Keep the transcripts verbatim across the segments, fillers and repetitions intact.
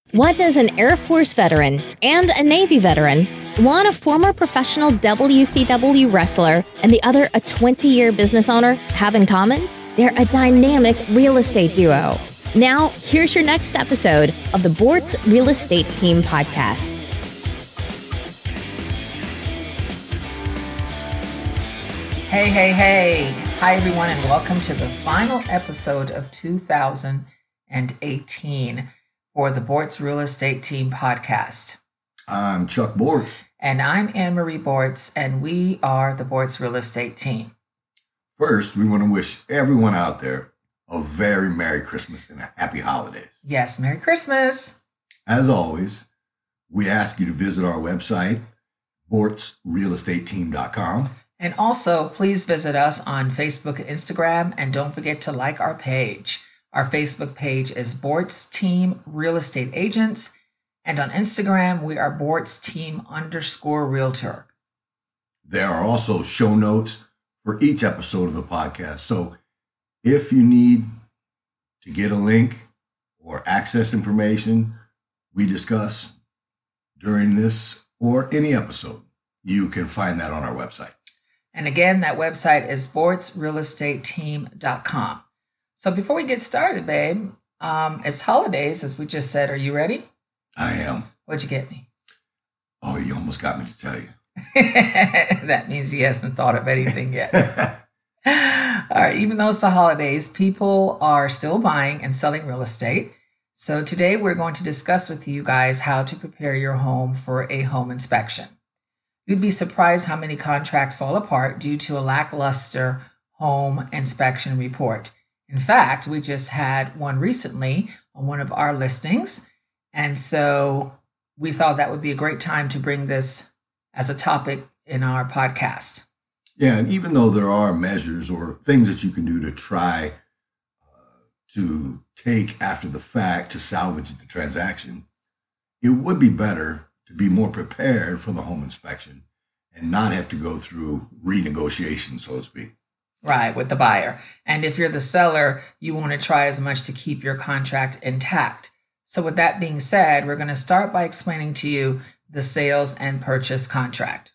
What does an Air Force veteran and a Navy veteran, one a former professional W C W wrestler and the other a twenty-year business owner, have in common? They're a dynamic real estate duo. Now, here's your next episode of the Bortz Real Estate Team podcast. Hey, hey, hey. Hi, everyone, and welcome to the final episode of two thousand eighteen for the Bortz Real Estate Team podcast. I'm Chuck Bortz. And I'm Anne-Marie Bortz, and we are the Bortz Real Estate Team. First, we want to wish everyone out there a very Merry Christmas and a Happy Holidays. Yes, Merry Christmas. As always, we ask you to visit our website, bortz real estate team dot com. And also, please visit us on Facebook and Instagram, and don't forget to like our page. Our Facebook page is Bortz Team Real Estate Agents, and on Instagram, we are Bortz Team underscore Realtor. There are also show notes for each episode of the podcast. So if you need to get a link or access information we discuss during this or any episode, you can find that on our website. And again, that website is bortz real estate team dot com. So before we get started, babe, um, it's holidays, as we just said. Are you ready? I am. What'd you get me? Oh, you almost got me to tell you. That means he hasn't thought of anything yet. All right, even though it's the holidays, people are still buying and selling real estate. So today we're going to discuss with you guys how to prepare your home for a home inspection. You'd be surprised how many contracts fall apart due to a lackluster home inspection report. In fact, we just had one recently on one of our listings. And so we thought that would be a great time to bring this as a topic in our podcast. Yeah, and even though there are measures or things that you can do to try uh, to take after the fact to salvage the transaction, it would be better to be more prepared for the home inspection and not have to go through renegotiation, so to speak. Right, with the buyer. And if you're the seller, you want to try as much to keep your contract intact. So with that being said, we're going to start by explaining to you the sales and purchase contract.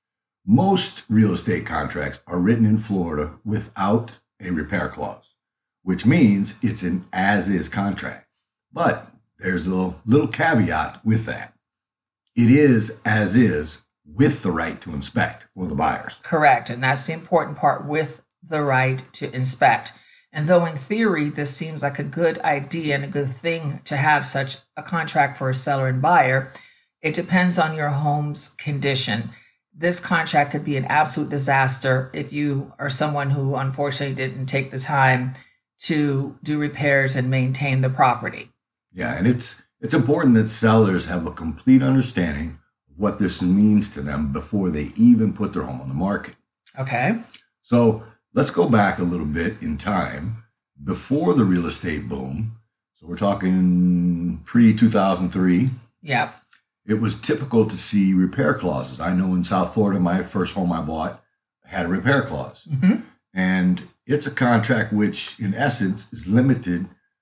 Most real estate contracts are written in Florida without a repair clause, which means it's an as-is contract. But there's a little caveat with that. It is as-is with the right to inspect for the buyers. Correct. And that's the important part, with the right to inspect. And though in theory, this seems like a good idea and a good thing to have such a contract for a seller and buyer, it depends on your home's condition. This contract could be an absolute disaster if you are someone who unfortunately didn't take the time to do repairs and maintain the property. Yeah, and it's it's important that sellers have a complete understanding of what this means to them before they even put their home on the market. Okay. So let's go back a little bit in time before the real estate boom. So we're talking pre two thousand three. Yep. It was typical to see repair clauses. I know in South Florida, my first home I bought had a repair clause. Mm-hmm. And it's a contract which, in essence, is limited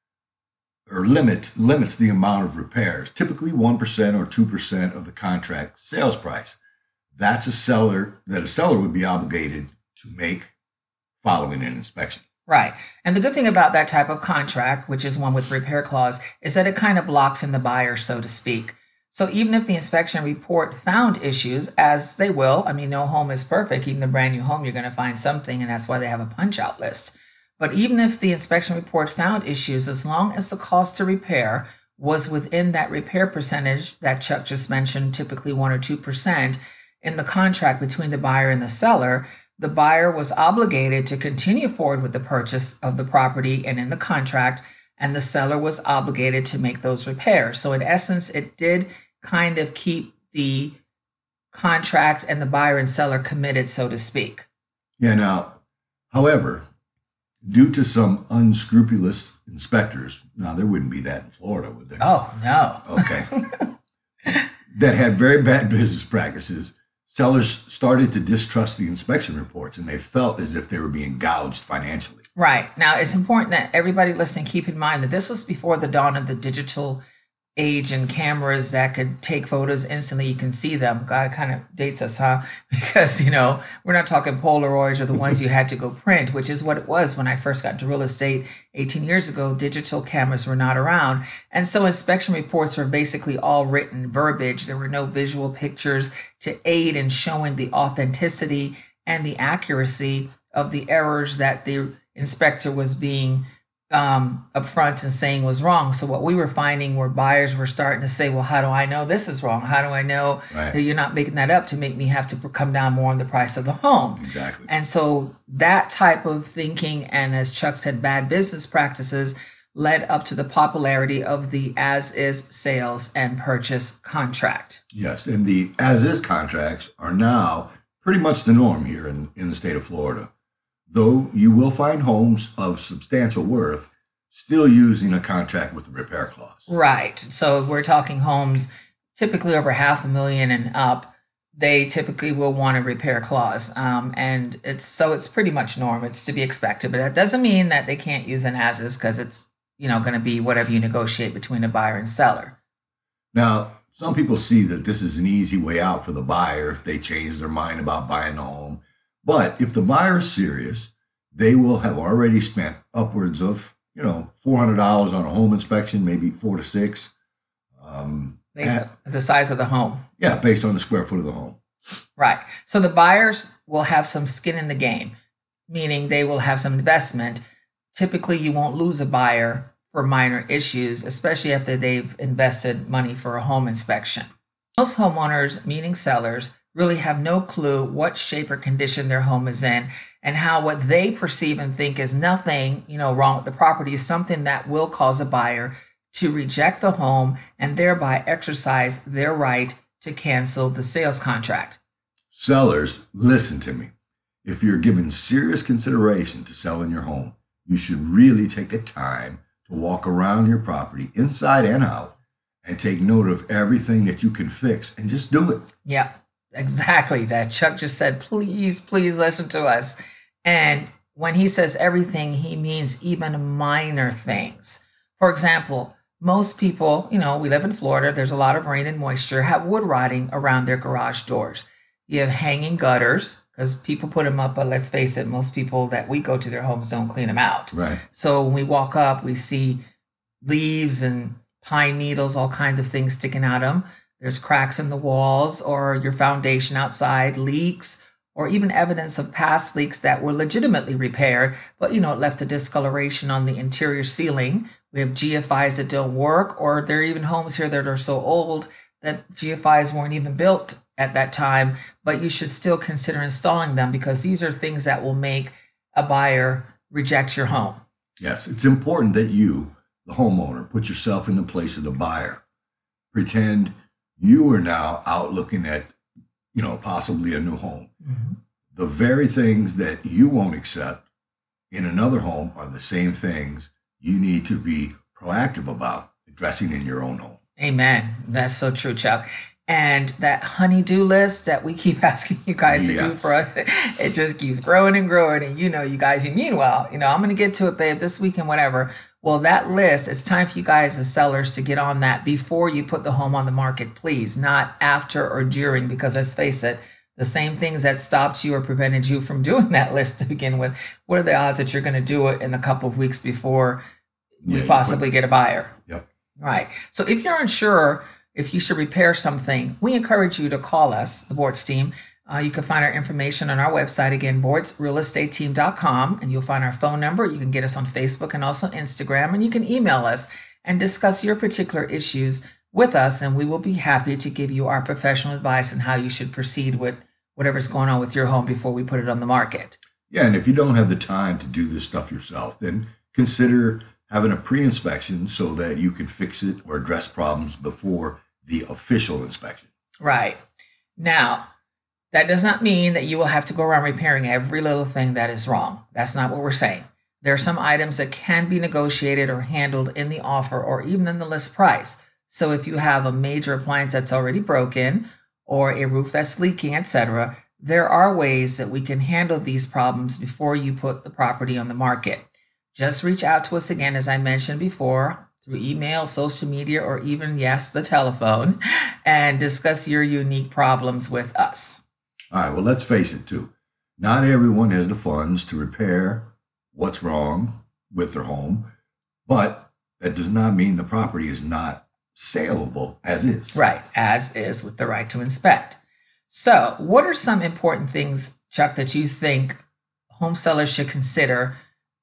or limit, limits the amount of repairs, typically one percent or two percent of the contract sales price. That's a seller that a seller would be obligated to make following an inspection. Right. And the good thing about that type of contract, which is one with repair clause, is that it kind of locks in the buyer, so to speak. So even if the inspection report found issues, as they will, I mean, no home is perfect. Even the brand new home, you're going to find something, and that's why they have a punch out list. But even if the inspection report found issues, as long as the cost to repair was within that repair percentage that Chuck just mentioned, typically one or two percent, in the contract between the buyer and the seller, the buyer was obligated to continue forward with the purchase of the property and in the contract, and the seller was obligated to make those repairs. So in essence, it did kind of keep the contract and the buyer and seller committed, so to speak. Yeah, now, however, due to some unscrupulous inspectors, now there wouldn't be that in Florida, would there? Oh, no. Okay. That had very bad business practices, sellers started to distrust the inspection reports, and they felt as if they were being gouged financially. Right. Now, it's important that everybody listening keep in mind that this was before the dawn of the digital age and cameras that could take photos instantly. You can see them. God, kind of dates us, huh? Because, you know, we're not talking Polaroids or the ones you had to go print, which is what it was when I first got into real estate eighteen years ago. Digital cameras were not around. And so inspection reports were basically all written verbiage. There were no visual pictures to aid in showing the authenticity and the accuracy of the errors that the inspector was being um, upfront and saying was wrong. So what we were finding were buyers were starting to say, well, how do I know this is wrong? How do I know Right. that you're not making that up to make me have to come down more on the price of the home? Exactly. And so that type of thinking, and as Chuck said, bad business practices led up to the popularity of the as-is sales and purchase contract. Yes, and the as-is contracts are now pretty much the norm here in, in the state of Florida. Though you will find homes of substantial worth still using a contract with a repair clause. Right. So we're talking homes typically over half a million and up. They typically will want a repair clause. Um, and it's so it's pretty much norm. It's to be expected. But that doesn't mean that they can't use an as-is, because it's, you know, going to be whatever you negotiate between a buyer and seller. Now, some people see that this is an easy way out for the buyer if they change their mind about buying a home. But if the buyer is serious, they will have already spent upwards of, you know, four hundred dollars on a home inspection, maybe four to six. Um, Based at- on the size of the home. yeah, based on the square foot of the home. Right. So the buyers will have some skin in the game, meaning they will have some investment. Typically, you won't lose a buyer for minor issues, especially after they've invested money for a home inspection. Most homeowners, meaning sellers, really have no clue what shape or condition their home is in, and how what they perceive and think is nothing, you know, wrong with the property is something that will cause a buyer to reject the home and thereby exercise their right to cancel the sales contract. Sellers, listen to me. If you're given serious consideration to selling your home, you should really take the time to walk around your property inside and out and take note of everything that you can fix and just do it. Yeah, exactly. That Chuck just said, please, please listen to us. And when he says everything, he means even minor things. For example, most people, you know, we live in Florida, there's a lot of rain and moisture, have wood rotting around their garage doors. You have hanging gutters, because people put them up, but let's face it, most people that we go to their homes don't clean them out. Right. So when we walk up, we see leaves and pine needles, all kinds of things sticking out of them. There's cracks in the walls or your foundation outside, leaks, or even evidence of past leaks that were legitimately repaired, but, you know, it left a discoloration on the interior ceiling. We have G F Is that don't work, or there are even homes here that are so old that G F Is weren't even built at that time, but you should still consider installing them, because these are things that will make a buyer reject your home. Yes, it's important that you, the homeowner, put yourself in the place of the buyer. Pretend you are now out looking at, you know, possibly a new home. Mm-hmm. The very things that you won't accept in another home are the same things you need to be proactive about addressing in your own home. Amen. That's so true, Chuck. And that honey-do list that we keep asking you guys to do Yes. for us, it just keeps growing and growing. And you know, you guys, you mean well, you know, I'm going to get to it, babe, this weekend, whatever. Well, that list, it's time for you guys as sellers to get on that before you put the home on the market, please, not after or during, because let's face it, the same things that stopped you or prevented you from doing that list to begin with, what are the odds that you're going to do it in a couple of weeks before Yeah, we you possibly get a buyer? Yep. Right. So if you're unsure if you should repair something, we encourage you to call us, the Boards team. Uh, you can find our information on our website, again, boards real estate team dot com, and you'll find our phone number. You can get us on Facebook and also Instagram, and you can email us and discuss your particular issues with us, and we will be happy to give you our professional advice on how you should proceed with whatever's going on with your home before we put it on the market. Yeah, and if you don't have the time to do this stuff yourself, then consider having a pre-inspection so that you can fix it or address problems before the official inspection. Right. Now, that does not mean that you will have to go around repairing every little thing that is wrong. That's not what we're saying. There are some items that can be negotiated or handled in the offer or even in the list price. So if you have a major appliance that's already broken or a roof that's leaking, et cetera, there are ways that we can handle these problems before you put the property on the market. Just reach out to us again, as I mentioned before, through email, social media, or even, yes, the telephone, and discuss your unique problems with us. All right, well, let's face it, too. Not everyone has the funds to repair what's wrong with their home, but that does not mean the property is not saleable as is. Right, as is, with the right to inspect. So, what are some important things, Chuck, that you think home sellers should consider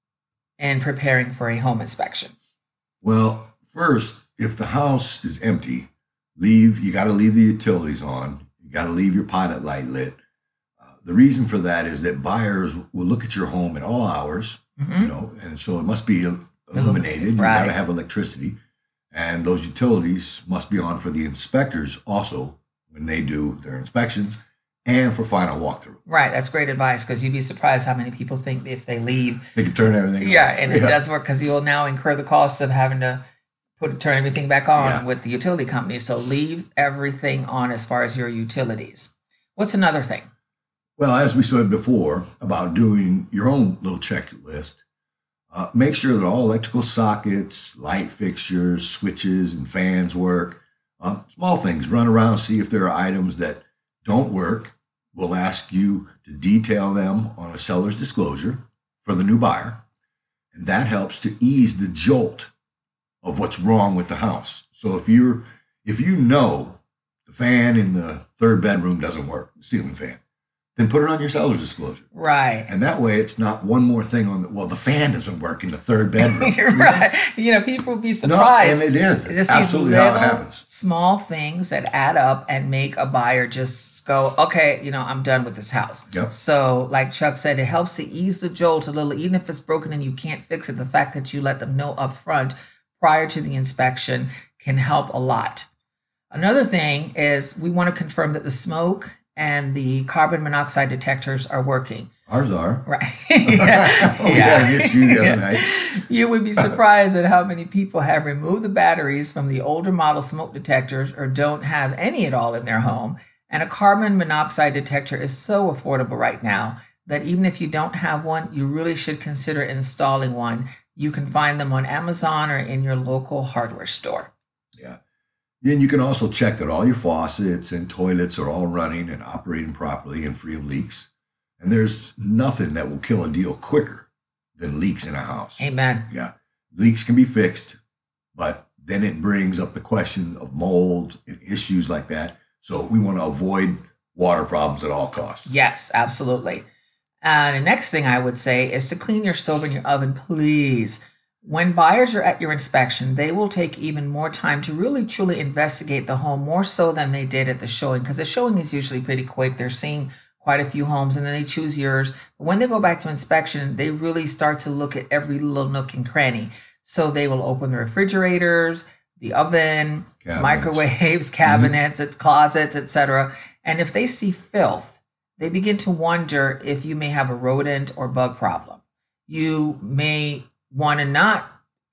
in preparing for a home inspection? Well, first, if the house is empty, leave. You got to leave the utilities on. You got to leave your pilot light lit. Uh, the reason for that is that buyers will look at your home at all hours, mm-hmm. you know, and so it must be illuminated. You right. got to have electricity, and those utilities must be on for the inspectors also when they do their inspections and for final walkthrough. Right, that's great advice, because you'd be surprised how many people think if they leave, they can turn everything yeah, on. and it yeah. does work, because you'll now incur the cost of having to put turn everything back on yeah. with the utility company. So leave everything on as far as your utilities. What's another thing? Well, as we said before about doing your own little checklist, uh, make sure that all electrical sockets, light fixtures, switches, and fans work. Um, small things. Run around, see if there are items that don't work. We'll ask you to detail them on a seller's disclosure for the new buyer. And that helps to ease the jolt of what's wrong with the house. So if you're, if you know the fan in the third bedroom doesn't work, the ceiling fan, then put it on your seller's disclosure. Right. And that way it's not one more thing on the, well, the fan doesn't work in the third bedroom. You're right. You know, people would be surprised. No, and it is. It's just absolutely how it happens. Small things that add up and make a buyer just go, okay, you know, I'm done with this house. Yep. So like Chuck said, it helps to ease the jolt a little, even if it's broken and you can't fix it. The fact that you let them know up front prior to the inspection can help a lot. Another thing is we want to confirm that the smoke and the carbon monoxide detectors are working. Ours are. Right. yeah. oh, yeah. I missed you the other yeah. night. You would be surprised at how many people have removed the batteries from the older model smoke detectors or don't have any at all in their home. And a carbon monoxide detector is so affordable right now that even if you don't have one, you really should consider installing one. You can find them on Amazon or in your local hardware store. Yeah. And you can also check that all your faucets and toilets are all running and operating properly and free of leaks. And there's nothing that will kill a deal quicker than leaks in a house. Amen. Yeah. Leaks can be fixed, but then it brings up the question of mold and issues like that. So we want to avoid water problems at all costs. Yes, absolutely. And the next thing I would say is to clean your stove and your oven, please. When buyers are at your inspection, they will take even more time to really truly investigate the home, more so than they did at the showing, because the showing is usually pretty quick. They're seeing quite a few homes and then they choose yours. But when they go back to inspection, they really start to look at every little nook and cranny. So they will open the refrigerators, the oven, cabinets. microwaves, cabinets, mm-hmm. closets, et cetera. And if they see filth, they begin to wonder if you may have a rodent or bug problem. You may want to not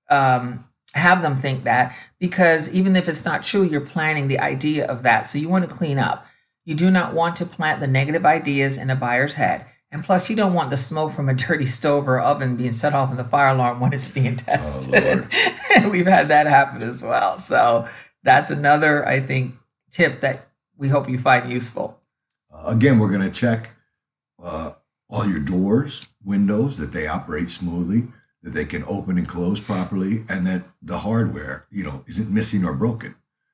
um, have them think that, because even if it's not true, you're planting the idea of that. So you want to clean up. You do not want to plant the negative ideas in a buyer's head. And plus, you don't want the smoke from a dirty stove or oven being set off in the fire alarm when it's being tested. Oh, we've had that happen as well. So that's another, I think, tip that we hope you find useful. Uh, again, we're going to check uh, all your doors, windows, that they operate smoothly, that they can open and close properly, and that the hardware, you know, isn't missing or broken.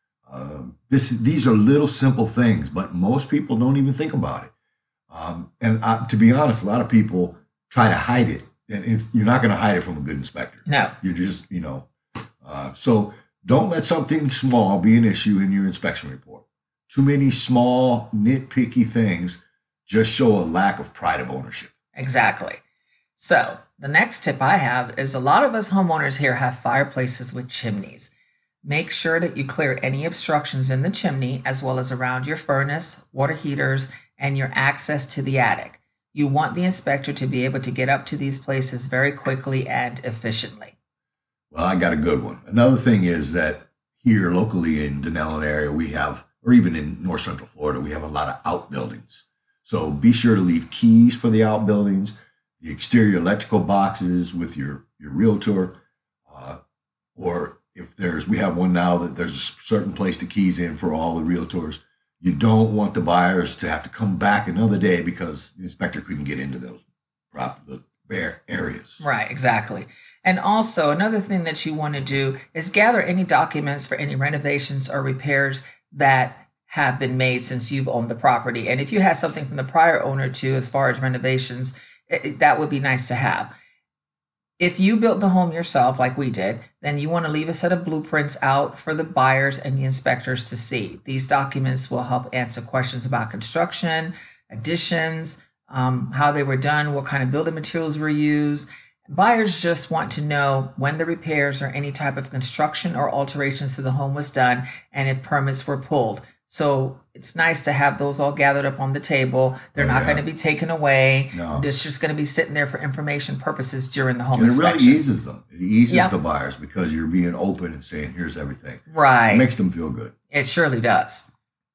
Um, this, these are little simple things, but most people don't even think about it. Um, and uh, to be honest, a lot of people try to hide it, and it's, you're not going to hide it from a good inspector. No. You're just, you know, uh, so don't let something small be an issue in your inspection report. Too many small, nitpicky things just show a lack of pride of ownership. Exactly. So the next tip I have is a lot of us homeowners here have fireplaces with chimneys. Make sure that you clear any obstructions in the chimney, as well as around your furnace, water heaters, and your access to the attic. You want the inspector to be able to get up to these places very quickly and efficiently. Well, I got a good one. Another thing is that here locally in Denellen area, we have, or even in North Central Florida, we have a lot of outbuildings. So be sure to leave keys for the outbuildings, the exterior electrical boxes with your, your realtor, uh, or if there's, we have one now that there's a certain place to keys in for all the realtors. You don't want the buyers to have to come back another day because the inspector couldn't get into those prop the bare areas. Right, exactly. And also another thing that you want to do is gather any documents for any renovations or repairs that have been made since you've owned the property. And if you had something from the prior owner too, as far as renovations, it, that would be nice to have. If you built the home yourself, like we did, then you want to leave a set of blueprints out for the buyers and the inspectors to see. These documents will help answer questions about construction, additions, um, how they were done, what kind of building materials were used. Buyers just want to know when the repairs or any type of construction or alterations to the home was done and if permits were pulled. So it's nice to have those all gathered up on the table. They're Oh, not yeah. going to be taken away. No. It's just going to be sitting there for information purposes during the home And it inspection. really eases them. It eases Yep. the buyers because you're being open and saying, here's everything. It Right. makes them feel good. It surely does.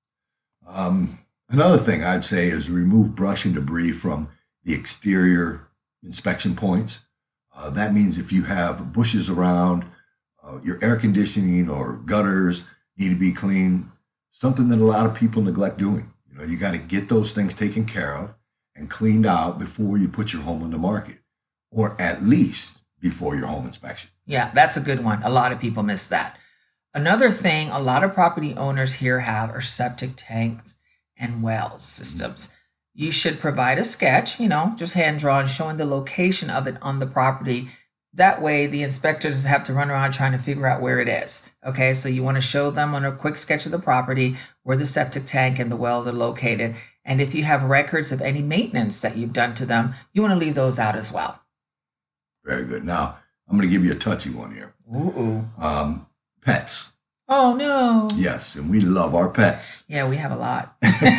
Um, another thing I'd say is remove brush and debris from the exterior inspection points. Uh, that means if you have bushes around, uh, your air conditioning or gutters need to be cleaned, something that a lot of people neglect doing. You know, you got to get those things taken care of and cleaned out before you put your home on the market, or at least before your home inspection. Yeah, that's a good one. A lot of people miss that. Another thing a lot of property owners here have are septic tanks and wells systems. You should provide a sketch, you know, just hand drawn, showing the location of it on the property. That way the inspectors have to run around trying to figure out where it is. Okay, so you want to show them on a quick sketch of the property where the septic tank and the wells are located. And if you have records of any maintenance that you've done to them, you want to leave those out as well. Very good. Now, I'm going to give you a touchy one here. Ooh. Um, pets. Oh, no. Yes, and we love our pets. Yeah, we have a lot.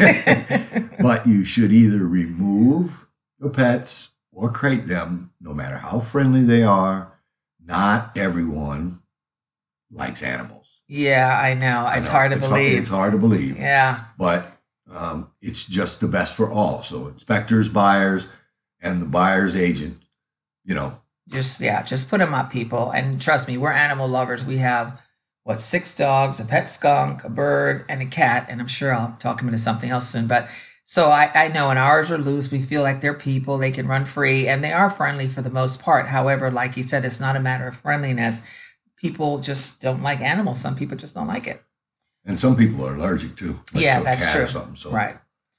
But you should either remove the pets or crate them, no matter how friendly they are. Not everyone likes animals. Yeah, I know. I It's know, hard to it's believe. it's hard to believe. Yeah. But um, it's just the best for all. So inspectors, buyers, and the buyer's agent, you know. Just, yeah, just put them up, people. And trust me, we're animal lovers. We have, what, six dogs, a pet skunk, a bird, and a cat. And I'm sure I'll talk them into something else soon. But so I, I know, and ours are loose. We feel like they're people. They can run free, and they are friendly for the most part. However, like you said, it's not a matter of friendliness. People just don't like animals. Some people just don't like it. And some people are allergic too. Like Yeah, to a that's cat true. Or something. So, Right.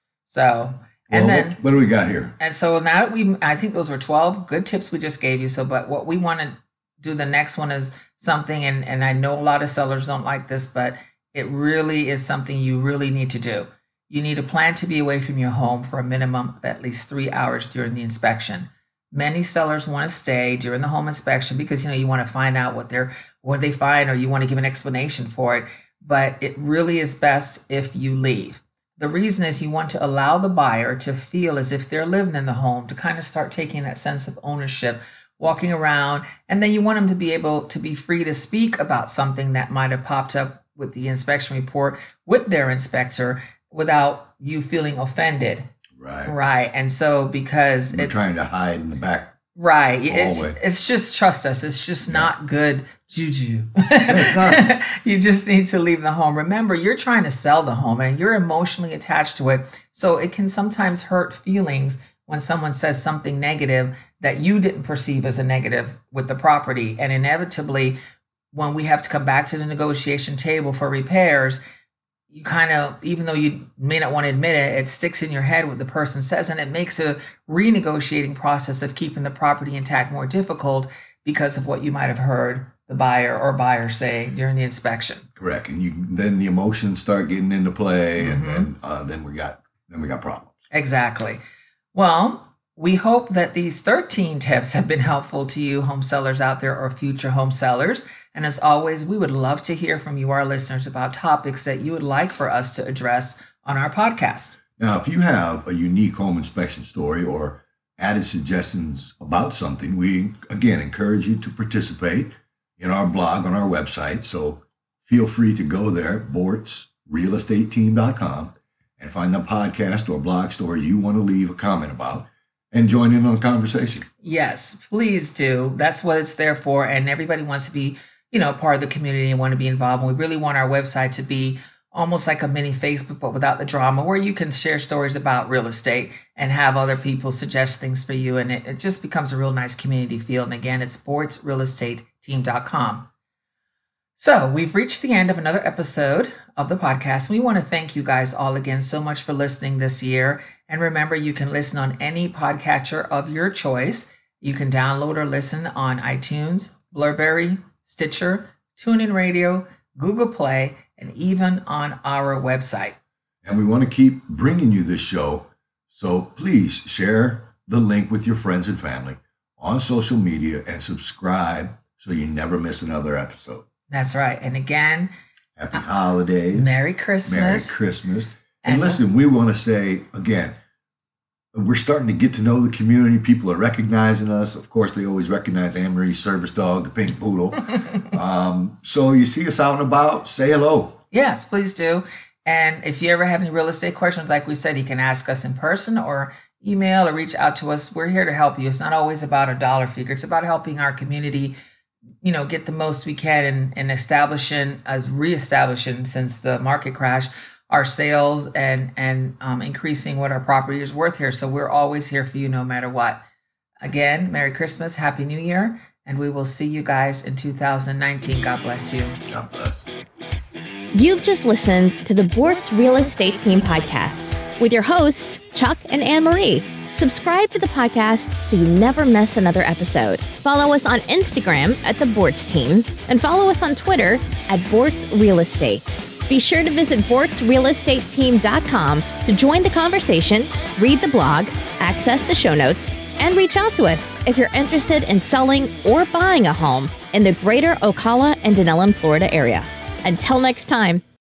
So, Well, and then... what, what do we got here? And so now that we, I think those were twelve good tips we just gave you. So, but what we want to do the next one is something, and, and I know a lot of sellers don't like this, but it really is something you really need to do. You need to plan to be away from your home for a minimum of at least three hours during the inspection. Many sellers want to stay during the home inspection because, you know, you want to find out what they're, what they find, or you want to give an explanation for it. But it really is best if you leave. The reason is you want to allow the buyer to feel as if they're living in the home, to kind of start taking that sense of ownership, walking around, and then you want them to be able to be free to speak about something that might have popped up with the inspection report with their inspector without you feeling offended. Right. Right. And so because We're it's trying to hide in the back. right, it's hallway. it's just trust us. It's just Yeah. not good juju. it's not. You just need to leave the home. Remember, you're trying to sell the home and you're emotionally attached to it. So it can sometimes hurt feelings when someone says something negative that you didn't perceive as a negative with the property. And inevitably, when we have to come back to the negotiation table for repairs, you kind of, even though you may not want to admit it, it sticks in your head what the person says, and it makes a renegotiating process of keeping the property intact more difficult because of what you might have heard the buyer or buyer say during the inspection. Correct. And you then the emotions start getting into play, and Mhm. then uh, then we got then we got problems. Exactly. Well, we hope that these thirteen tips have been helpful to you, home sellers out there or future home sellers. And as always, we would love to hear from you, our listeners, about topics that you would like for us to address on our podcast. Now, if you have a unique home inspection story or added suggestions about something, we again encourage you to participate in our blog on our website. So feel free to go there, bortz real estate team dot com, and find the podcast or blog story you want to leave a comment about and join in on the conversation. Yes, please do. That's what it's there for. And everybody wants to be, you know, part of the community and want to be involved. And we really want our website to be almost like a mini Facebook, but without the drama, where you can share stories about real estate and have other people suggest things for you. And it, it just becomes a real nice community feel. And again, it's bortz real estate team dot com. So we've reached the end of another episode of the podcast. We want to thank you guys all again so much for listening this year. And remember, you can listen on any podcatcher of your choice. You can download or listen on iTunes, Blurberry, Stitcher, TuneIn Radio, Google Play, and even on our website. And we want to keep bringing you this show. So please share the link with your friends and family on social media and subscribe so you never miss another episode. That's right. And again, happy holidays. Merry Christmas. Merry Christmas. And, and listen, we want to say again, we're starting to get to know the community. People are recognizing us. Of course, they always recognize Anne Marie's service dog, the pink poodle. um, so you see us out and about, say hello. Yes, please do. And if you ever have any real estate questions, like we said, you can ask us in person or email or reach out to us. We're here to help you. It's not always about a dollar figure. It's about helping our community, you know, get the most we can in, in establishing, as reestablishing since the market crash, our sales and and um, increasing what our property is worth here. So we're always here for you no matter what. Again, Merry Christmas, Happy New Year, and we will see you guys in two thousand nineteen. God bless you. God bless. You've just listened to the Bortz Real Estate Team podcast with your hosts, Chuck and Anne Marie. Subscribe to the podcast so you never miss another episode. Follow us on Instagram at the Bortz Team and follow us on Twitter at Bortz Real Estate. Be sure to visit bortz real estate team dot com to join the conversation, read the blog, access the show notes, and reach out to us if you're interested in selling or buying a home in the greater Ocala and Denellen, Florida area. Until next time.